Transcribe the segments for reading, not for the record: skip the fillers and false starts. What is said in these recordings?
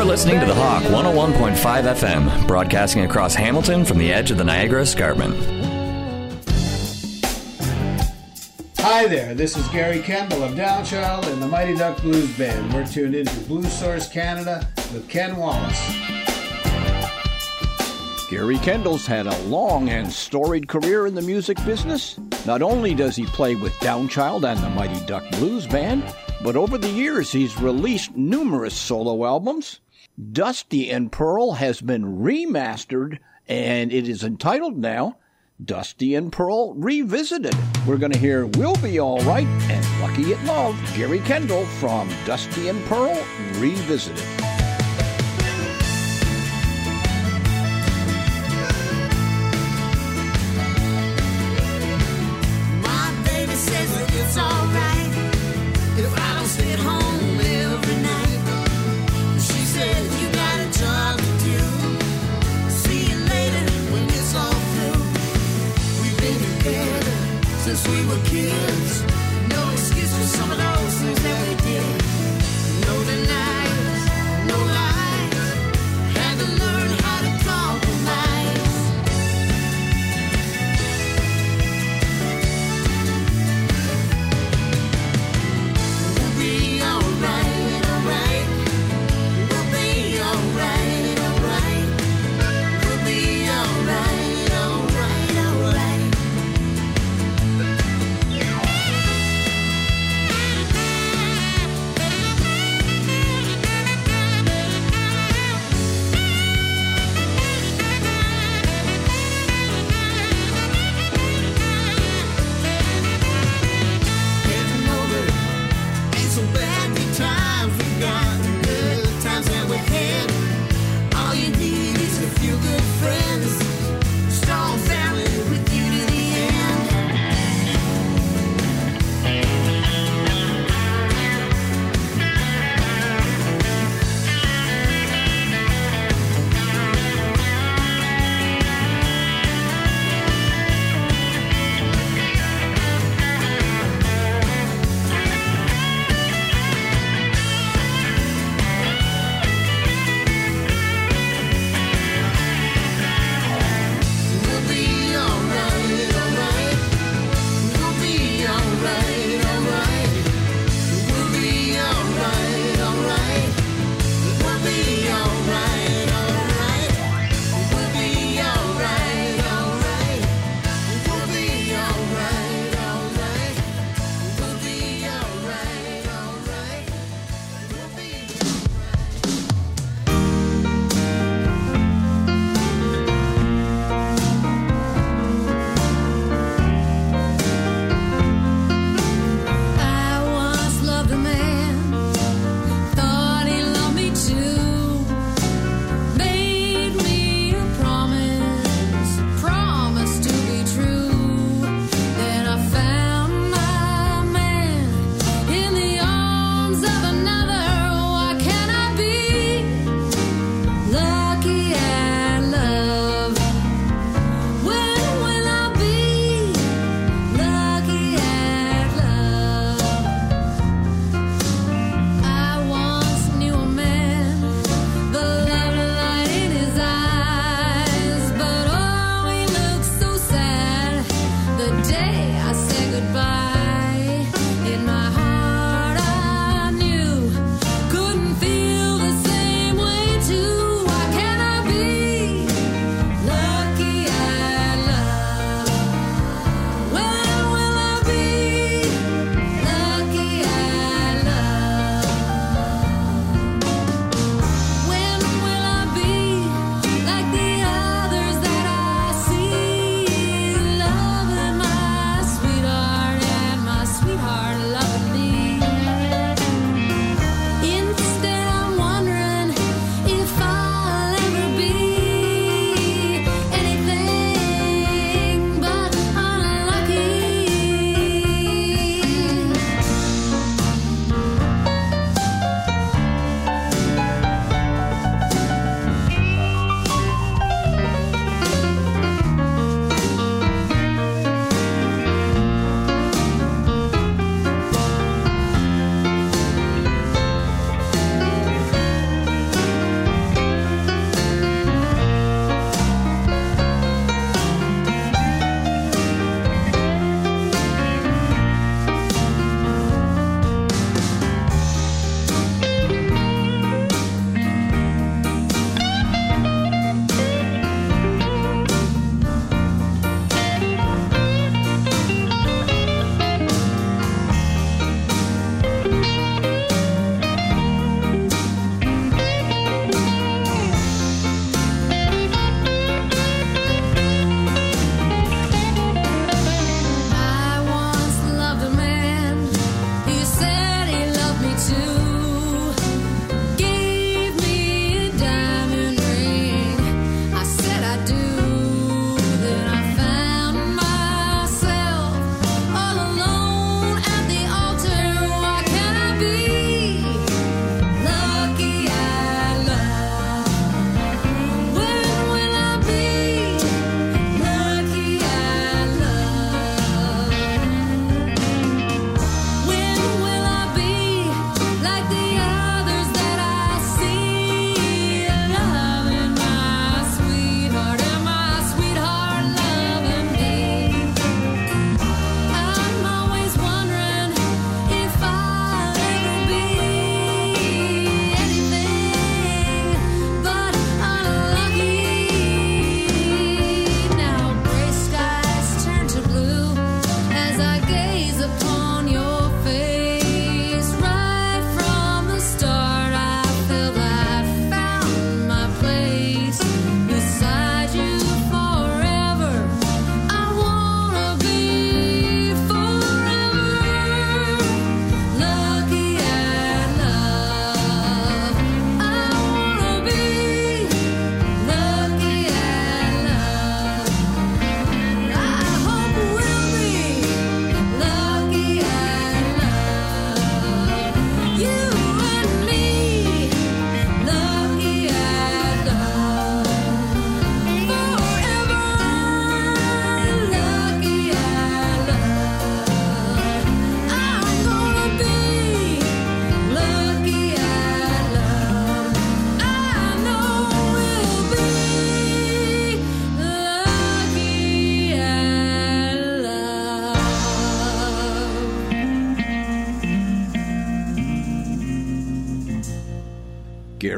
You're listening to The Hawk 101.5 FM, broadcasting across Hamilton from the edge of the Niagara Escarpment. Hi there, this is Gary Kendall of Downchild and the Mighty Duck Blues Band. We're tuned into Blues Source Canada with Ken Wallace. Gary Kendall's had a long and storied career in the music business. Not only does he play with Downchild and the Mighty Duck Blues Band, but over the years he's released numerous solo albums. Dusty and Pearl has been remastered, and it is entitled now Dusty and Pearl Revisited. We're going to hear We'll Be All Right and Lucky at Love, Gary Kendall from Dusty and Pearl Revisited. My baby says that it's all right if I don't stay at home every night. She said you got a job to do. See you later when it's all through. We've been together since we were kids. No excuse for some of those things that we did. No denials, no lies. Had to learn how to compromise. We'll be alright, alright. We'll be alright, alright. We'll be alright, alright, alright. Getting older ain't so bad. Good times we've got, good times that we had. All you need is a few good friends, strong family with you to the end.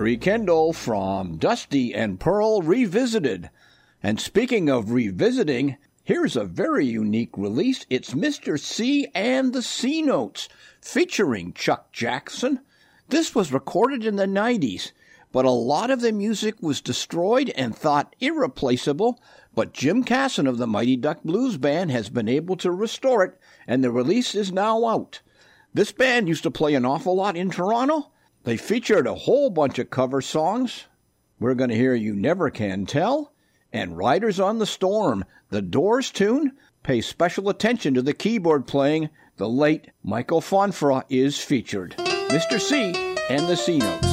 Gary Kendall from Dusty and Pearl Revisited. And speaking of revisiting, here's a very unique release. It's Mr. C and the C Notes, featuring Chuck Jackson. This was recorded in the 90s, but a lot of the music was destroyed and thought irreplaceable, but Jim Casson of the Mighty Duck Blues Band has been able to restore it, and the release is now out. This band used to play an awful lot in Toronto. They featured a whole bunch of cover songs. We're going to hear You Never Can Tell and Riders on the Storm. The Doors tune pays special attention to the keyboard playing. The late Michael Fonfra is featured. Mr. C and the C Notes.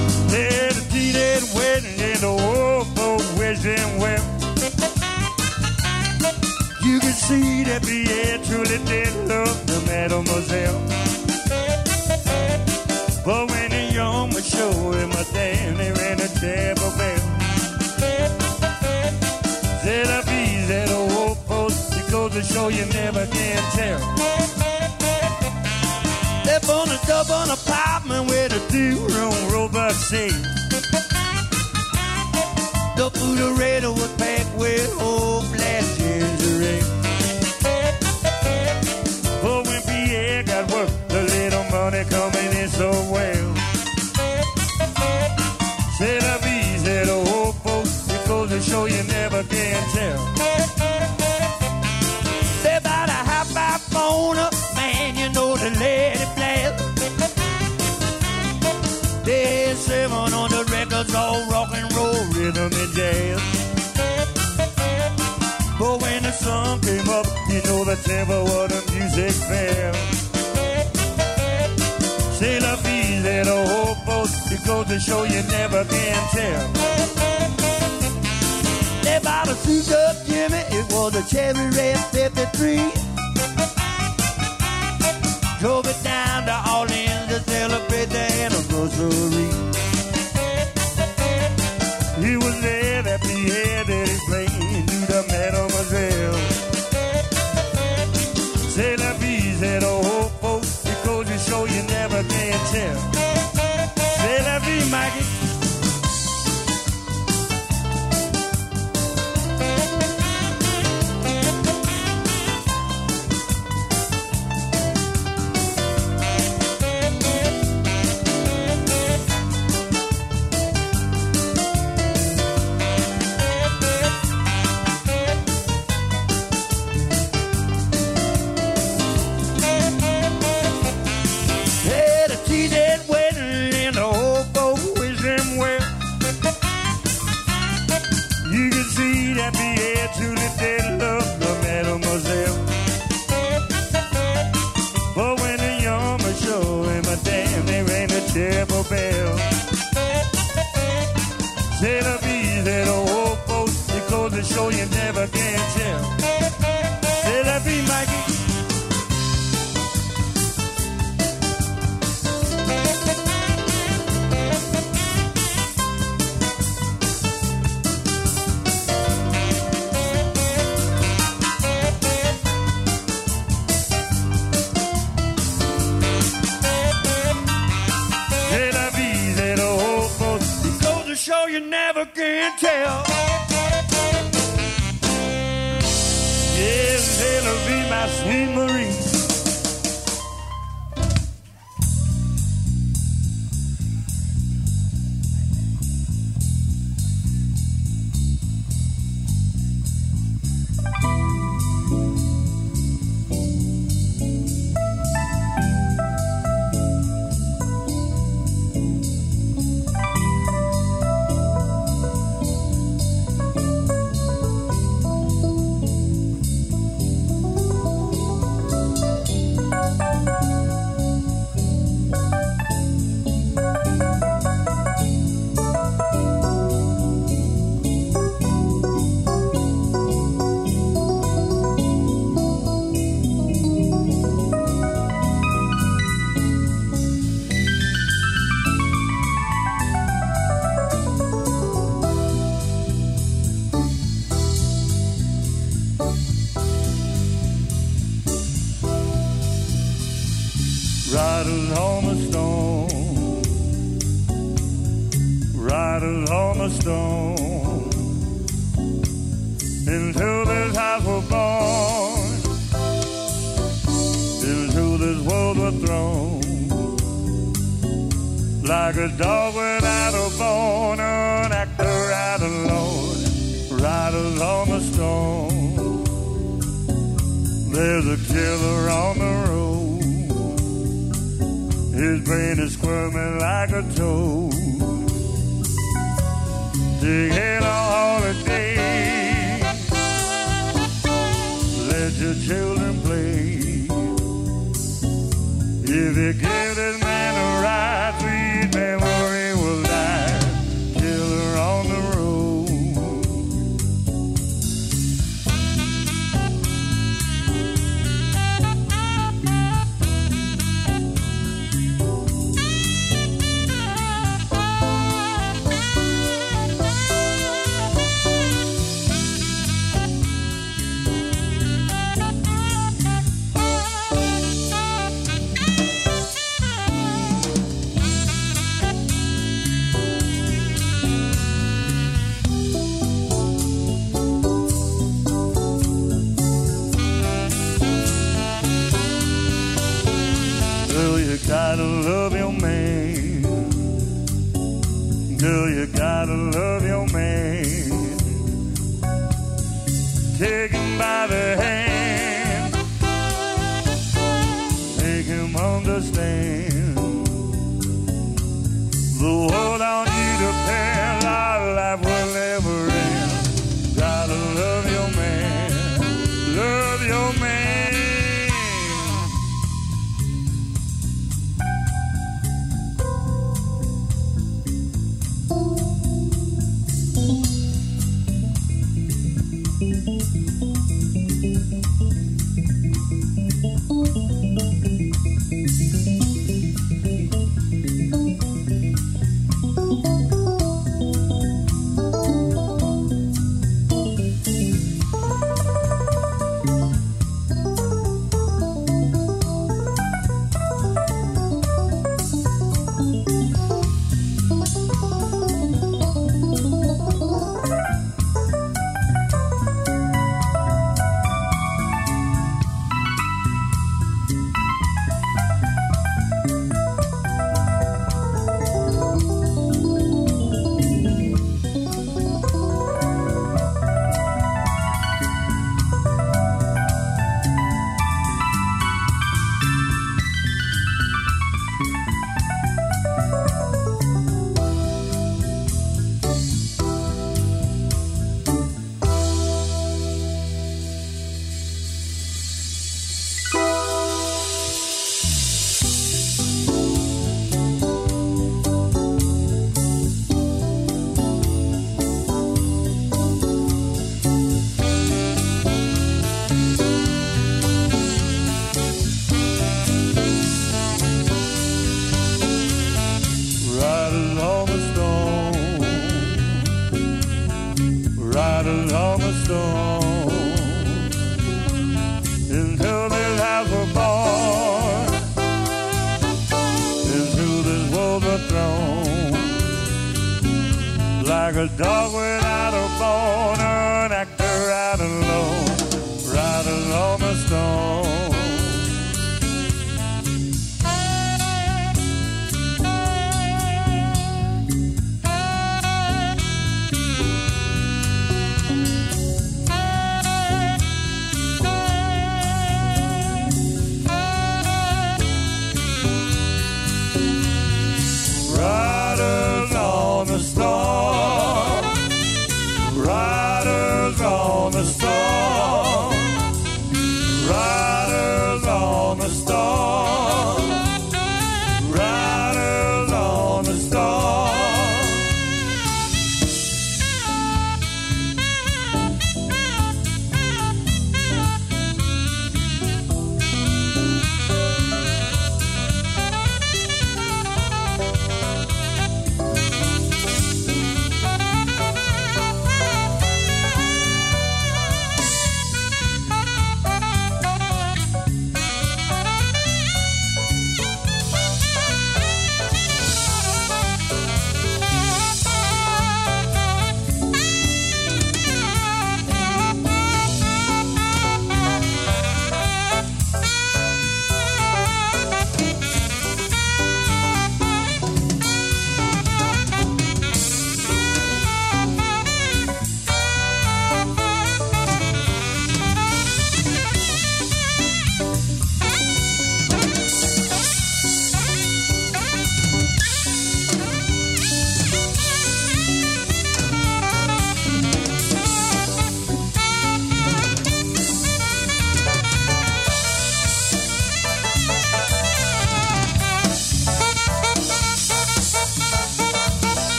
You can see that Pierre truly did love the Mademoiselle. But when the young was showing my damn, they ran a devil bell. Said I be that old post, it goes to show you never can tell. Left on a double apartment with a two-room robot seat. The Poodle was packed with old black ginger ale. But when Pierre got work, the little money coming in so well. Said I be that old folks, it goes to show you never can tell. They about a half by phone up, man, you know the lady blast. They had 7 on the records, all rock and roll, rhythm and jazz. But when the sun came up, you know the tempo of the music fell. C'est la vie, that old boat, it goes to show you never can tell. They bought a suit up Jimmy, it was a Cherry Red 53. Drove it down to Orleans to celebrate the anniversary. He was there that Pierre that he played to the Mademoiselle. C'est la vie, that old folks, it goes to show you never can tell. C'est la vie, Mikey. Bell. C'est la vie, that old boat, it goes to show you never can tell. C'est la vie, Mikey. You never can tell. Yes, it'll be my sweet Marie. riders on the stone. Into this house we're born, into this world we're thrown. Like a dog without a bone, an actor out alone. Riders on the stone. There's a killer on the road. His brain is squirming like a toad. Take it on holiday. Let your children play. If you give this man a ride, sweet memory will die. Killer on the road. Gotta love your man. Girl, you gotta love your man. Take him by the hand. Make him understand. The world on you depends. Our life will never end. Gotta love your man. Love your man. Riders on the stone. Into this house we're born. Into this world we're thrown. Like a dog without a bone, an actor out alone. Riders on the stone. Riders on the storm. Riders on the storm.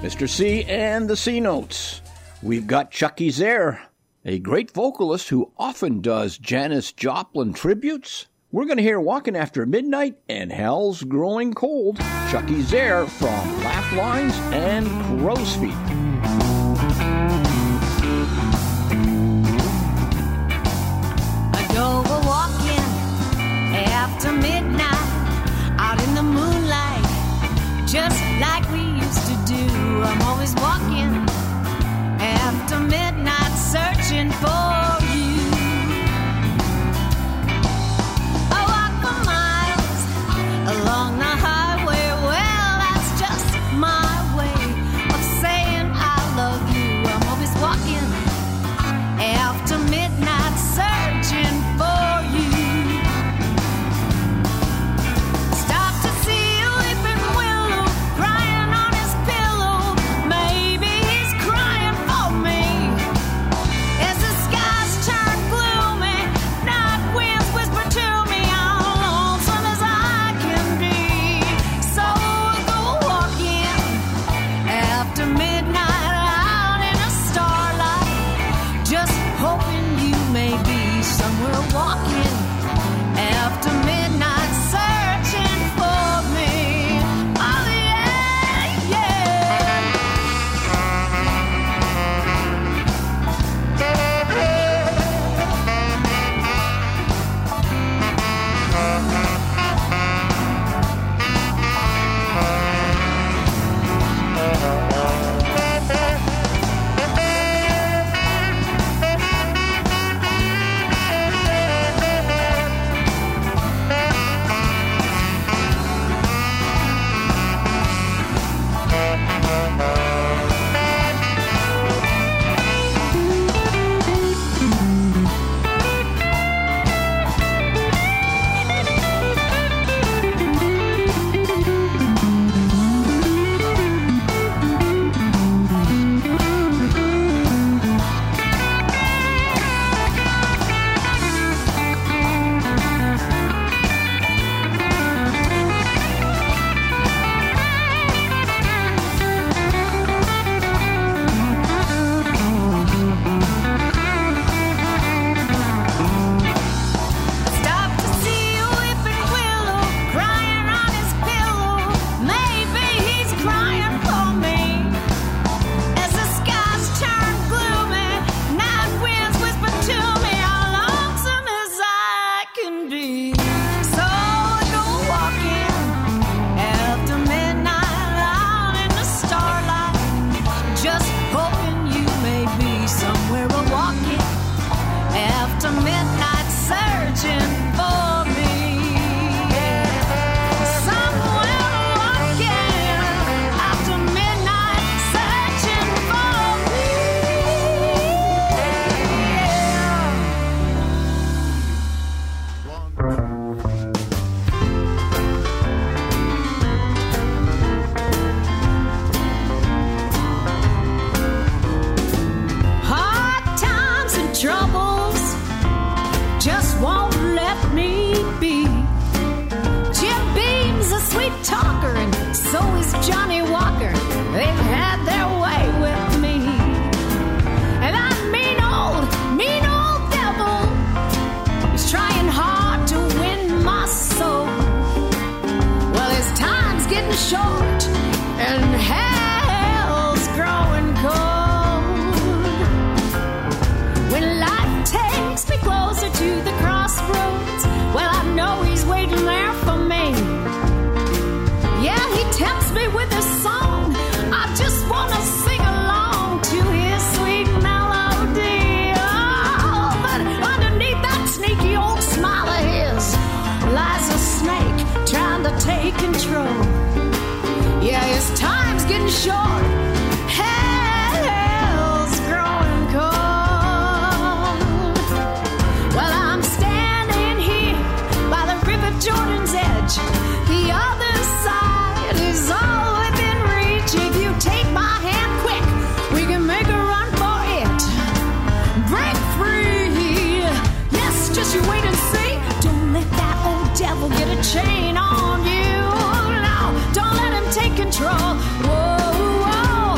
Mr. C and the C Notes. We've got Chucky Zare, a great vocalist who often does Janis Joplin tributes. We're going to hear Walking After Midnight and Hell's Growing Cold. Chucky Zare from Laugh Lines and Crow's Feet. I go a-walking after midnight, out in the moonlight, just like we used to do. I'm always walking after midnight, searching for you. I walk for miles along the highway. Well, that's just my way of saying I love you. I'm always walking after midnight, searching for you. Stop to see a weeping willow crying on his pillow. Maybe he's crying for me. As the skies turn gloomy, night winds whisper to me how lonesome as I can be. So I go walking after midnight, out in the starlight, just hoping you may be somewhere walking after midnight, searching for me. Oh yeah, yeah. Stop to see a weeping willow crying on his pillow. Maybe he's crying for me. As the skies turn gloomy, night winds whisper to me how lonesome as I can be. So I go walking after midnight, out in the starlight, just hoping you may be somewhere a-walking after midnight, searching for me. Somewhere a-walking after midnight, searching for me. Hard times and troubles just won't let me be. Jim Beam's a sweet talker, and so is Johnny Walker. They've had their way with me. And that mean old devil is trying hard to win my soul. Well, his time's getting short, and hell's growing cold. When life takes me closer to the crossroads, well, I know he's waiting there for me. Yeah, he tempts me with his song. I just want to sing along to his sweet melody. Oh, but underneath that sneaky old smile of his lies a snake trying to take control. Yeah, his time's getting short. Hell's growing cold. Well, I'm standing here by the River Jordan's edge. The other side is all within reach. If you take my hand quick, we can make a run for it. Break free. Yes, just you wait and see. Don't let that old devil get a chain on you. No, don't let him take control. Whoa, whoa.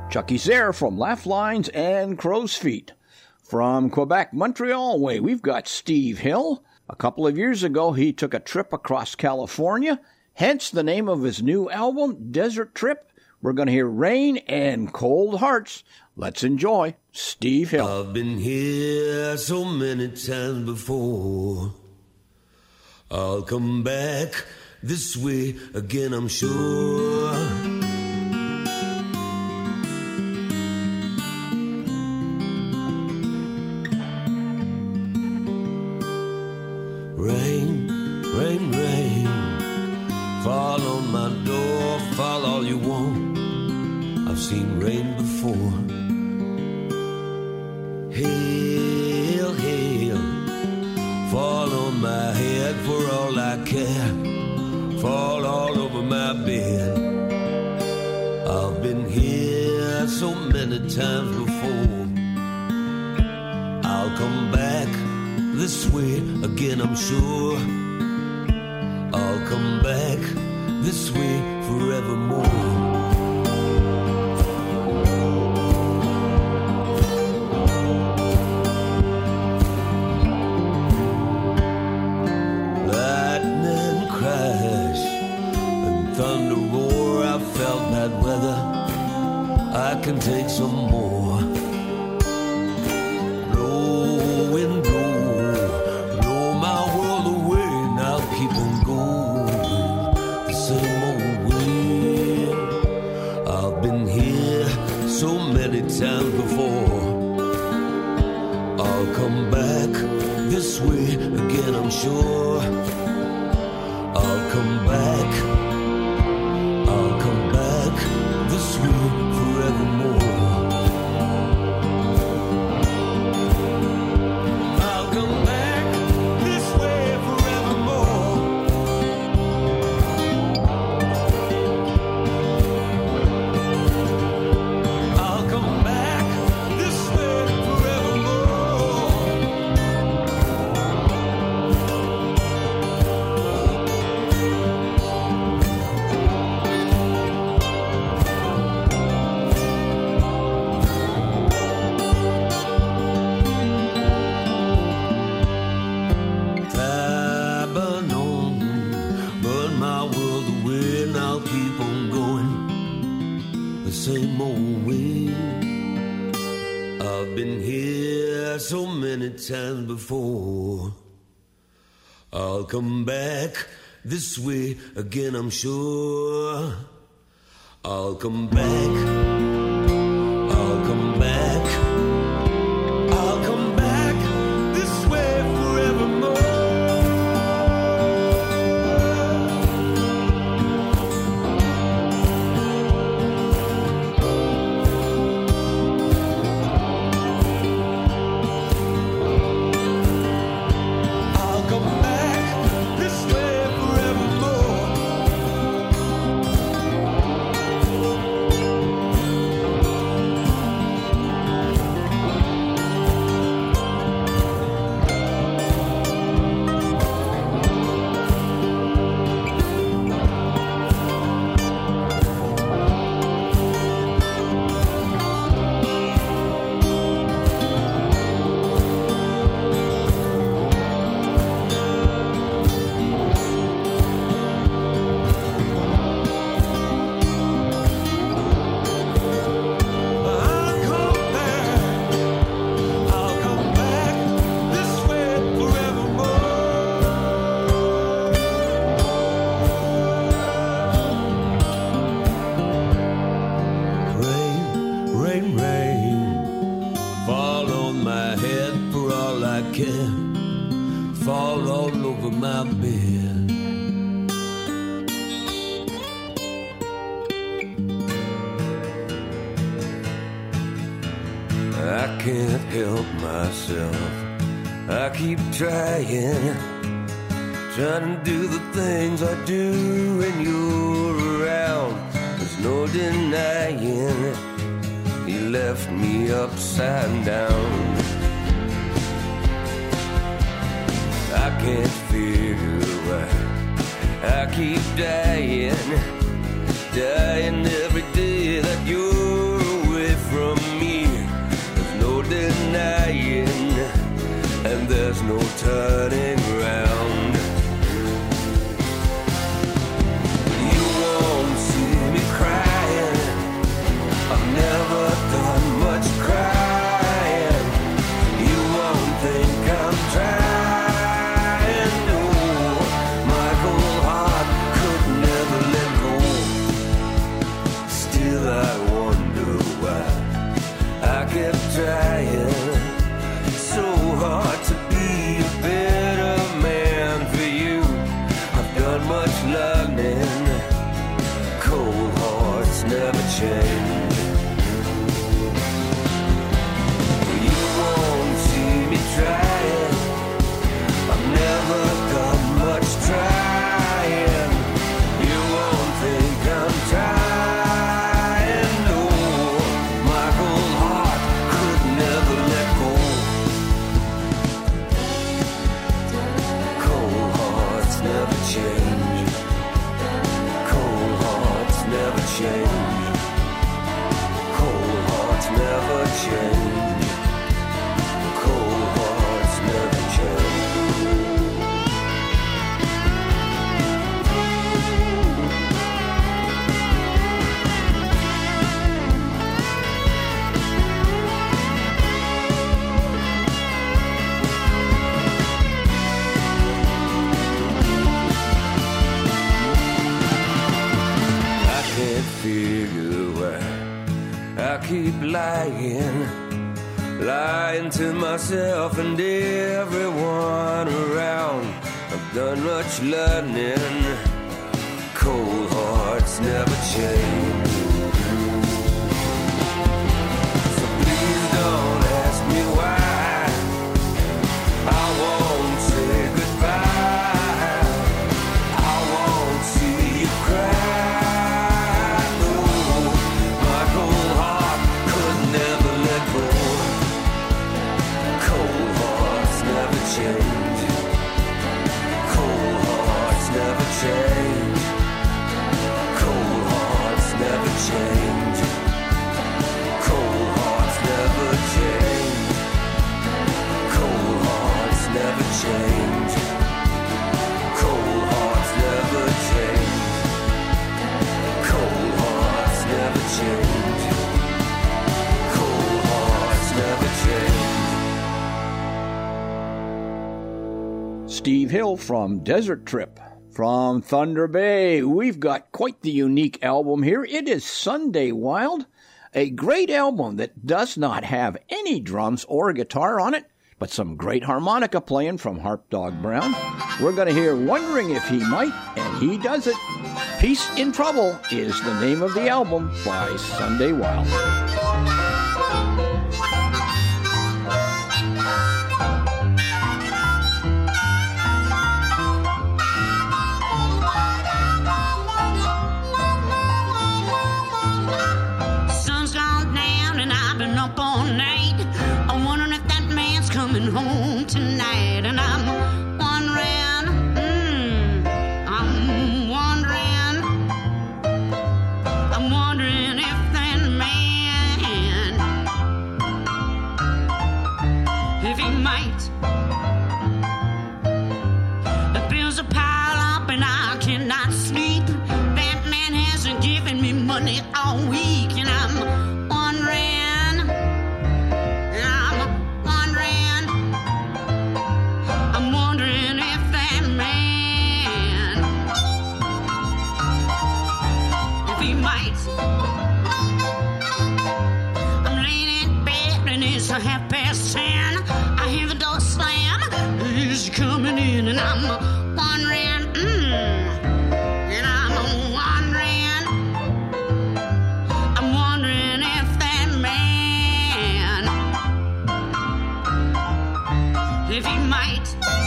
Chucky's there from Laugh Lines and Crow's Feet. From Quebec, Montreal way, we've got Steve Hill. A couple of years ago, he took a trip across California, hence the name of his new album, Desert Trip. We're going to hear Rain and Cold Hearts. Let's enjoy Steve Hill. I've been here so many times before. I'll come back this way again, I'm sure. Rain, rain, rain, fall on my door, fall all you want. I've seen rain before. Hail, hail, fall on my head for all I care. Fall all over my bed. I've been here so many times before. I'll come back this way again, I'm sure. I'll come back this way forevermore. I can take some more. Blow, wind, blow my world away, and I'll keep on going the same old way. I've been here so many times before. I'll come back this way again, I'm sure. I'll come back this way forevermore. I'll come back this way forevermore. I'll come back this way same old way. I've been here so many times before. I'll come back this way again, I'm sure. I'll come back. I'll come back. I'll come back this way forevermore. Trying to do the things I do when you're around. There's no denying you left me upside down. I can't figure why I keep dying every day that you're away. and there's no turning round. You won't see me crying. I've never done much crying. You won't think I'm trying. No, my cold heart could never let go. Still I wonder why I kept trying so hard to be a better man for you. I've done much learning. Cold hearts never change. You won't see me trying. I've never done much trying. You won't think I'm trying. No, my cold heart could never let go. Cold hearts never change. Cold hearts never change. Cold hearts never change. Cold hearts never change. I can't figure why I keep lying, lying to myself and everyone around. I've done much learning. Cold hearts never change. So please don't ask me why. I won't say goodbye. I won't see you cry. No, my cold heart could never let go. Cold hearts never change. Cold hearts never change. Cold hearts never change. Cold hearts never change. Cold hearts never change. Cold hearts never change. Cold hearts never change. Cold hearts never change. Steve Hill from Desert Trip. From Thunder Bay, we've got quite the unique album here. It is Sunday Wild, a great album that does not have any drums or guitar on it, but some great harmonica playing from Harp Dog Brown. We're going to hear Wondering If He Might, and he does it. Peace in Trouble is the name of the album by Sunday Wild. Sun's gone down and I've been up all night. I'm wondering if that man's coming home tonight. And I'm wondering, I'm wondering if that man, if he might. The bills are piled up and I cannot sleep. That man hasn't given me money all week, and I'm wondering, if that man, if he might. I'm laying in bed and it's 10:30. I hear the door slam. He's coming in and I'm wondering, and I'm wondering if that man, if he might.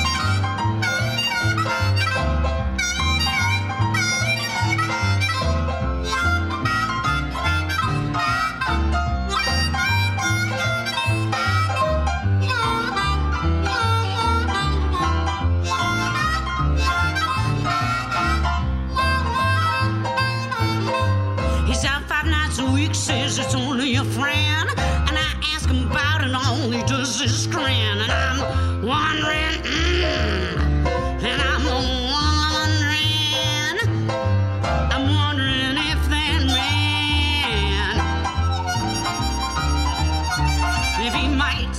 He's out 5 nights a week, says it's only a friend, and I ask him about it, all he does is grin, and I'm wondering, and I'm wondering if that man, if he might.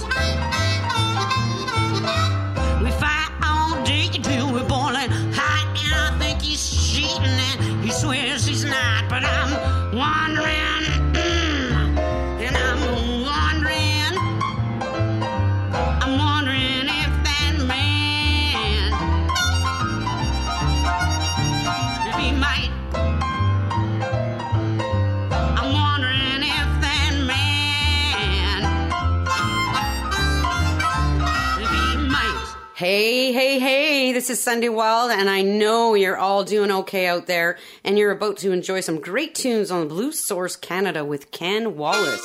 We fight all day till we're boiling hot, and I think he's cheating, and he swears he's not, but I'm wondering, and I'm wondering if that man, if he might. I'm wondering if that man, if he might. Hey, this is Sunday Wild, and I know you're all doing okay out there, and you're about to enjoy some great tunes on Blue Source Canada with Ken Wallace.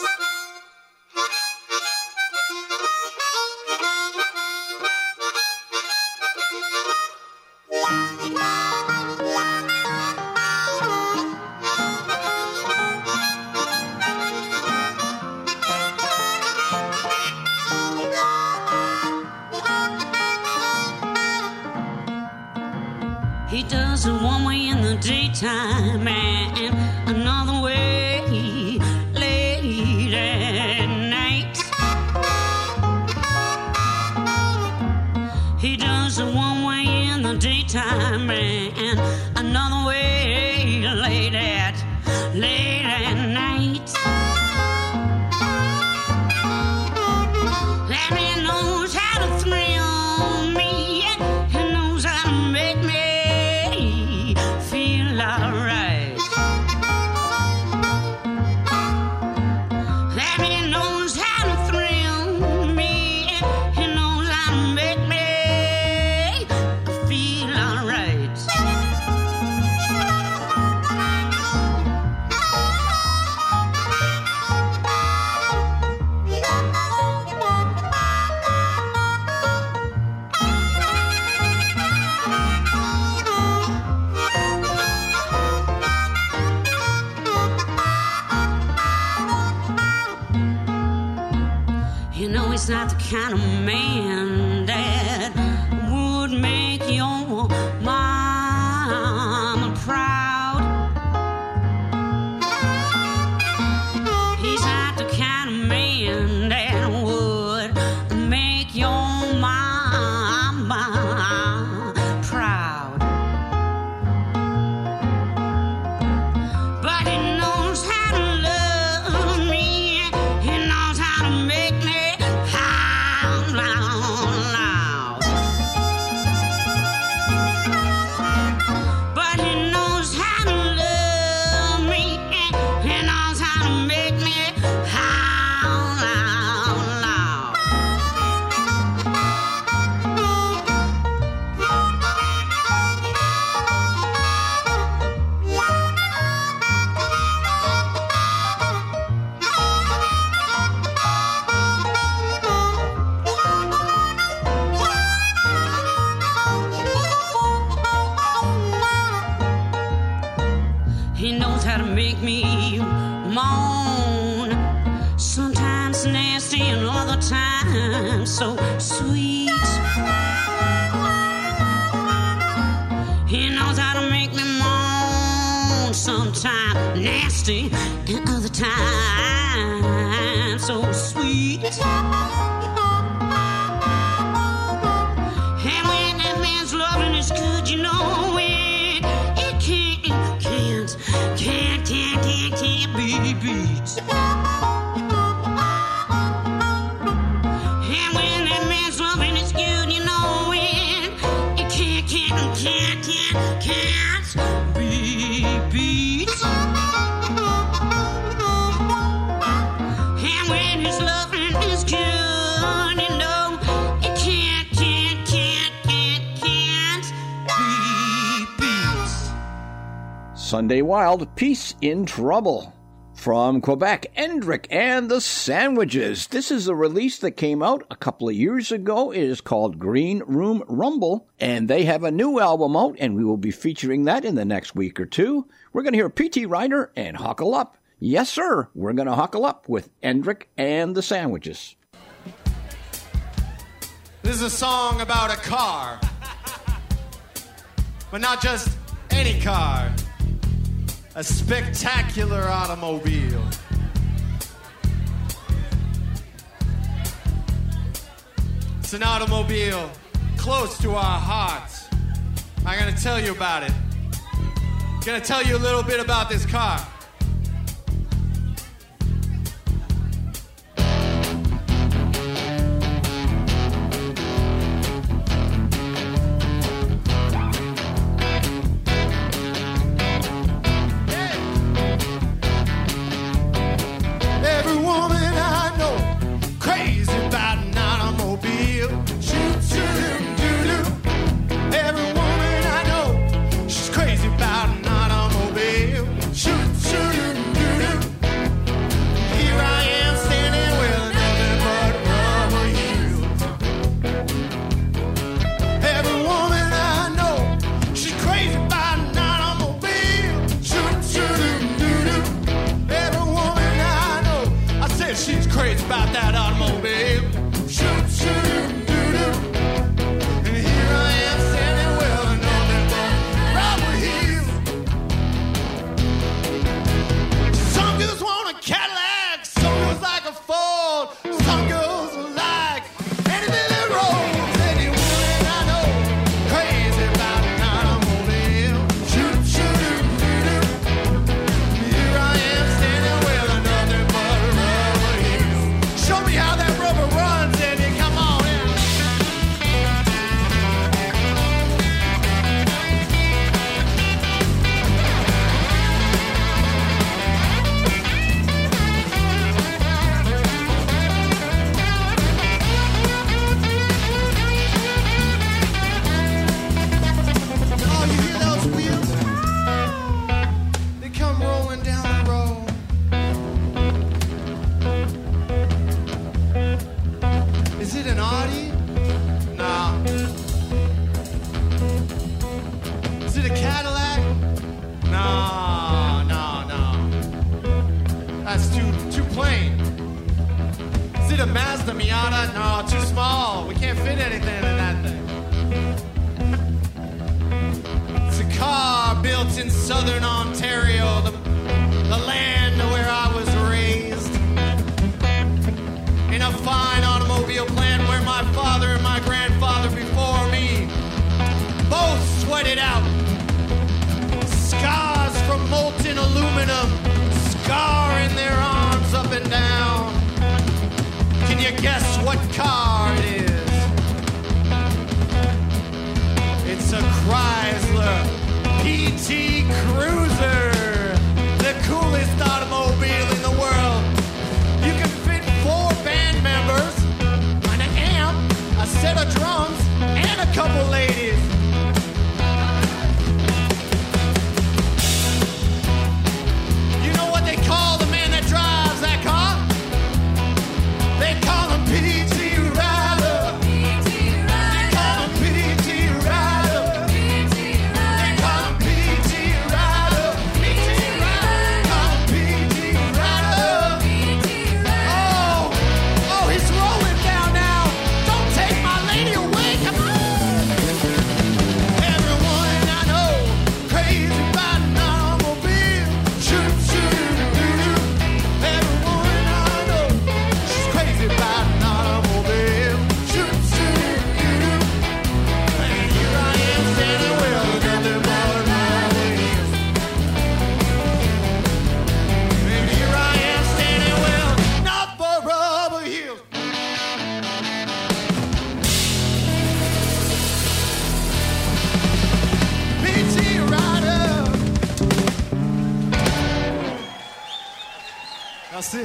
He does it one way in the daytime and another way late at night. He does it one way in the daytime and another way late at night. And he knows how to thrill me, he knows how to make me feel alright. And he knows how to thrill me, he knows how to make me feel alright. You know he's not the kind of man that would make your mama proud. He's not the kind of man that would make your mama proud. But he knows how to love me, he knows how to make me loud. But he knows how to love me, he knows how to make me howl loud. He knows how to make me moan, sometimes nasty and other times so sweet. He knows how to make me moan, sometimes nasty and other times so sweet. And when that man's loving is good, you know it can't be beat. And when that man's loving is good, you know it can't be beat. And when his loving is good, you know it can't be beat. Sunday Wild, Peace in Trouble. From Quebec, Endrick and the Sandwiches. This is a release that came out a couple of years ago. It is called Green Room Rumble, and they have a new album out, and we will be featuring that in the next week or two. We're going to hear P.T. Ryder and Huckle Up. Yes, sir, we're going to huckle up with Endrick and the Sandwiches. This is a song about a car. But not just any car. A spectacular automobile. It's an automobile close to our hearts. I'm gonna tell you about it. Gonna tell you a little bit about this car. Every woman I know crazy about an automobile. Shoot, shoot, doo, doo. Every woman I know, she's crazy about an automobile. Shoot, shoot, doo, doo. Here I am standing with nothing but rubber heels. Every woman I know, she's crazy about an automobile. Shoot, shoot, doo, doo. Every woman I know, I said she's crazy about that automobile. Shoot, shoot, doo, doo. And here I am standing with nothing but rubber heels. Some girls want a Cadillac, some girls like a Ford, some girls like anything that rolls. Any woman I know crazy about an automobile. Shoot, shoot, doo, doo. Here I am standing with nothing but rubber heels. Show me how that rubber runs, and you come on in. Oh, you hear those wheels? They come rolling down the road. Is it an Audi? Nah. Is it a Cadillac? No. That's too plain. Is it a Mazda Miata? No, too small. We can't fit anything in that thing. It's a car built in southern Ontario, the land where I was raised. In a fine automobile plant where my father and my grandfather before me both sweated out. Scars from molten aluminum, scarring their arms up and down. Can you guess what car it is? It's a Chrysler PT Cruiser, the coolest automobile in the world. You can fit 4 band members, an amp, a set of drums, and a couple ladies. You know what they call the man that drives that car? They call him P.T. Rider. They call him P.T. Rider. They call him P.T. Rider. P.T. Rider. Call him P.T. Rider. Oh, he's rolling down now. Don't take my lady away. Come on. Everyone I know crazy about an automobile. Shoot, shoot, doo, doo. Everyone I know, she's crazy about an automobile. Shoot, shoot, doo, doo. And here I am standing with nothing but rubber heels. And here I am standing with nothing but rubber heels. P.T. Rider. Merci.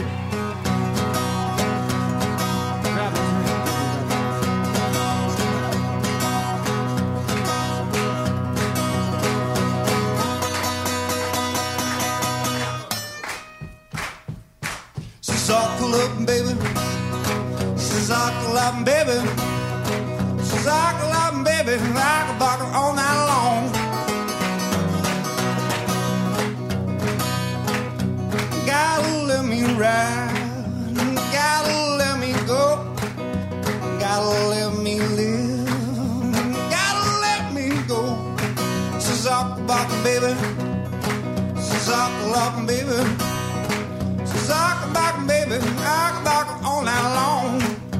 She's all cool up, baby. She's all cool up, baby. She's all cool up, baby. Rock a bucket all night long. Gotta let me ride. Gotta let me go. Gotta let me live. baby. Suckle up, baby. Suckle back, baby. Rock back all night long.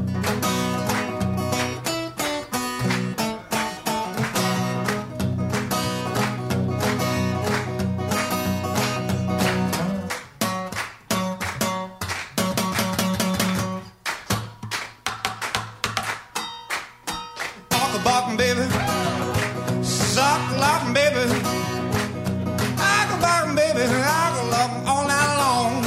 Rock baby. Suckle up, baby. Rock baby. Rock up all night long.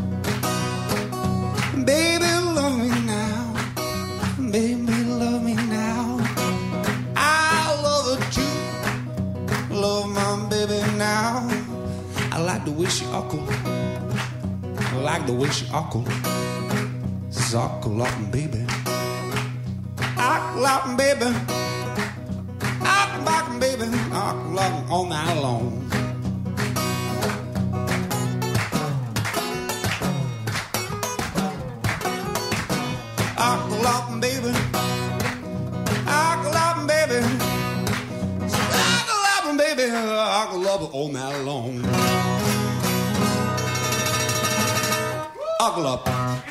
Baby, love me now. Baby, love me now. I love her too. Love my baby now. I like the way she uncle. I like the way she uncle. Suckle up, baby. Suckle up, baby. Suckle baby. Suckle up all night long. Rock up, baby. Rock up, baby. Rock up, baby. Rock up all night long. Rock up.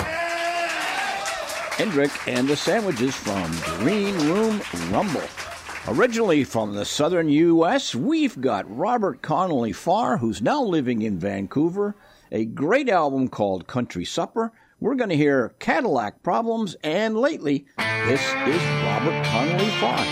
Hendrick and the Sandwiches from Green Room Rumble. Originally from the southern U.S., we've got Robert Connolly Farr, who's now living in Vancouver, a great album called Country Supper. We're going to hear Cadillac Problems, and lately, this is Robert Connolly Farr.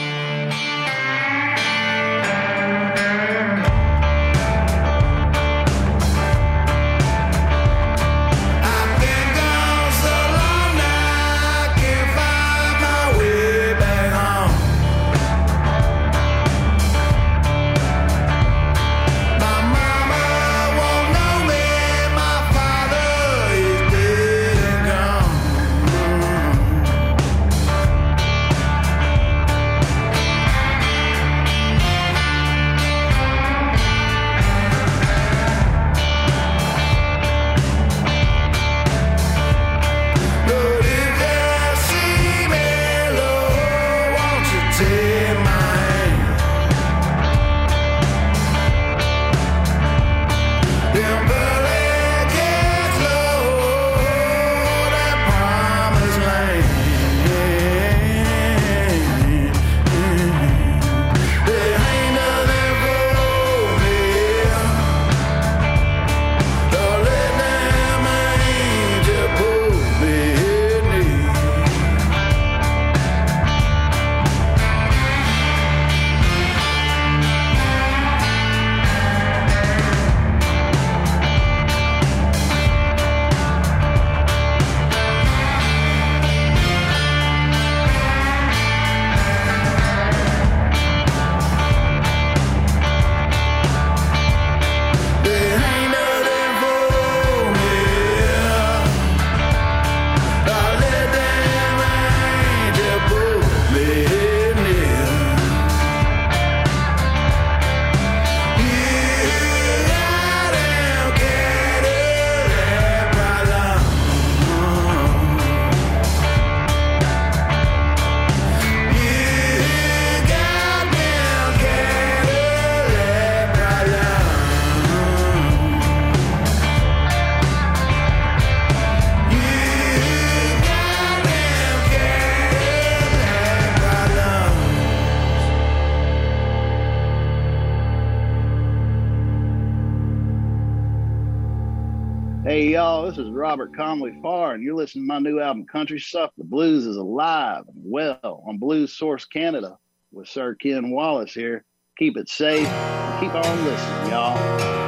Hey, y'all, this is Robert Connolly Farr, and you're listening to my new album, Country Supper. The blues is alive and well on Blues Source Canada with Sir Ken Wallace here. Keep it safe and keep on listening, y'all.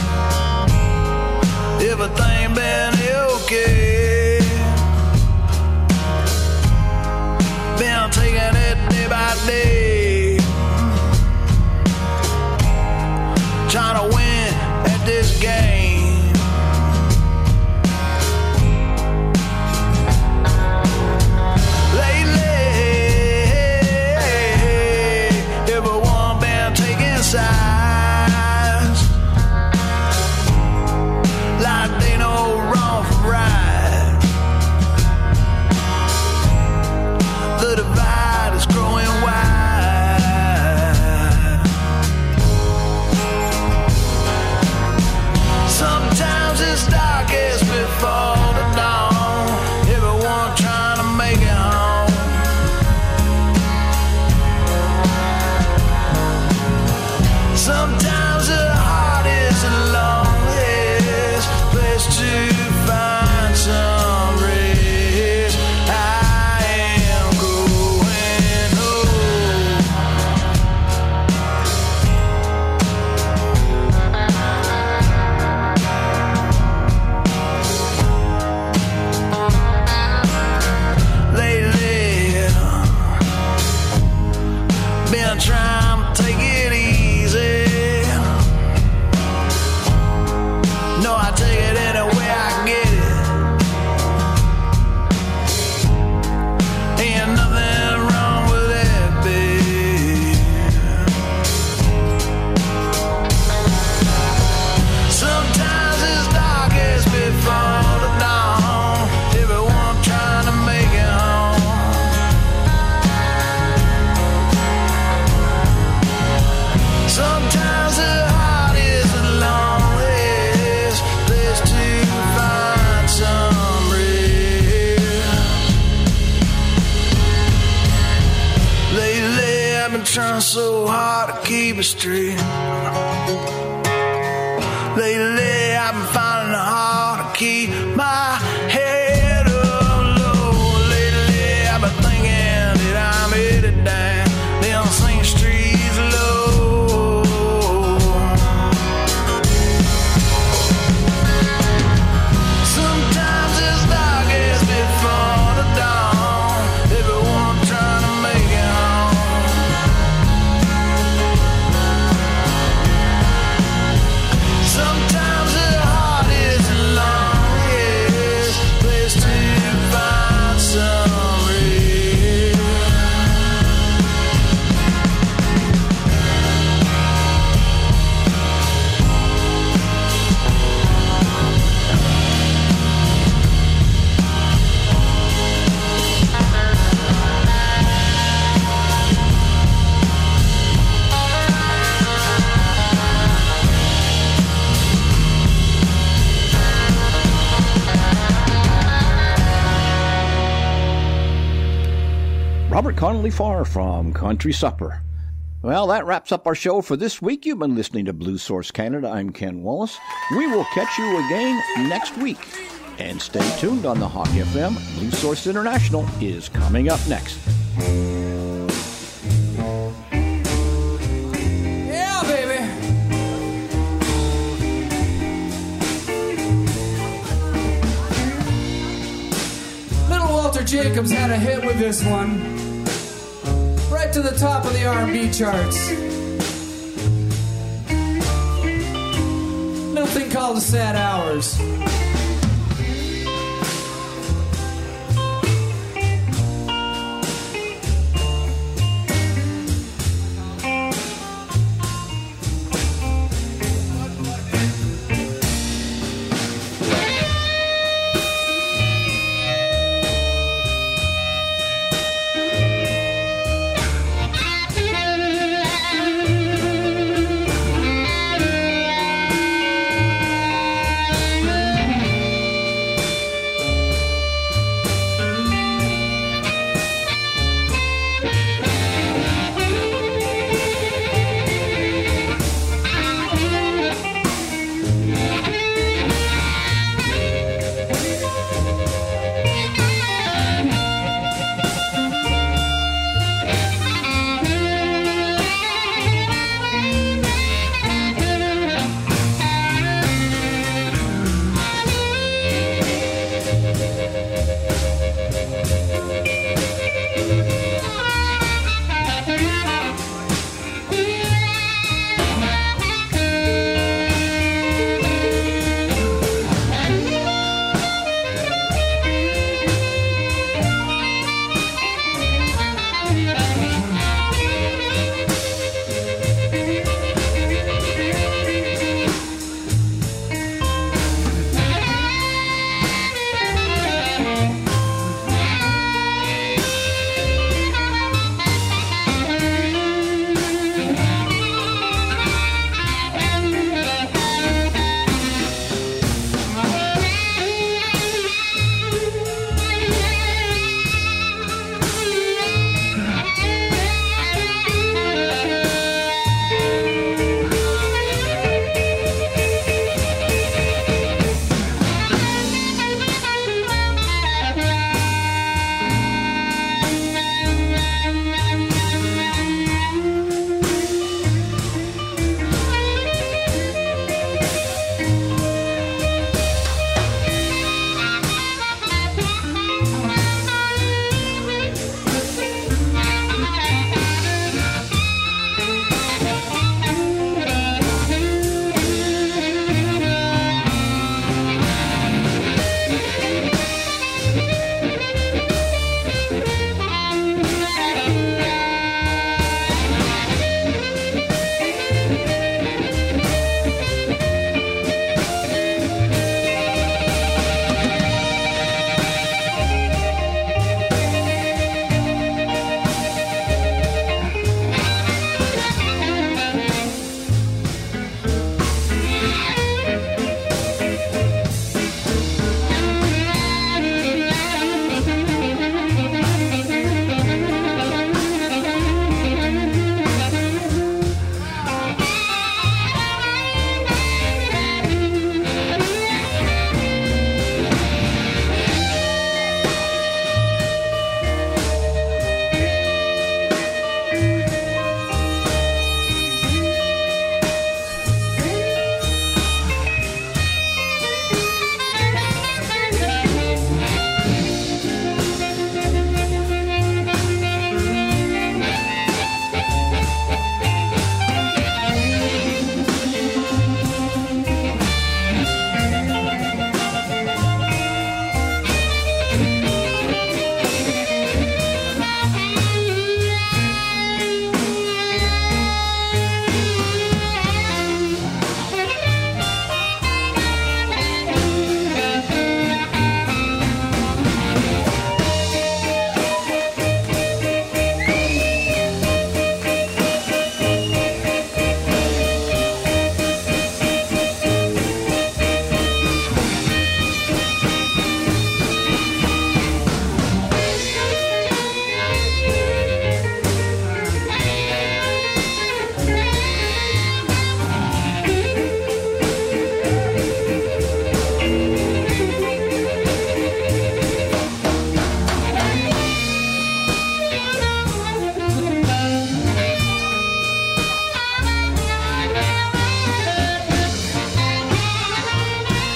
Everything been okay. No, I take it any way I can get it. Ain't nothing wrong with that, babe. Sometimes it's darkest before the dawn. Everyone trying to make it home. Sometimes the heart is the loneliest place to find some rest. Lately I've been trying so hard to keep it straight. Lately I've been finding it hard to keep my head up low. Lately I've been thinking that I'm headed down them same streets low. Sometimes it's darkest before the dawn. Everyone trying to make it home. Sometimes the heart is the longest place to find some rest. Robert Connolly Farr from Country Supper. Well, that wraps up our show for this week. You've been listening to Blue Source Canada. I'm Ken Wallace. We will catch you again next week. And stay tuned on the Hawk FM. Blue Source International is coming up next. Yeah, baby. Little Walter Jacobs had a hit with this one. Right to the top of the R&B charts. Nothing called the Sad Hours.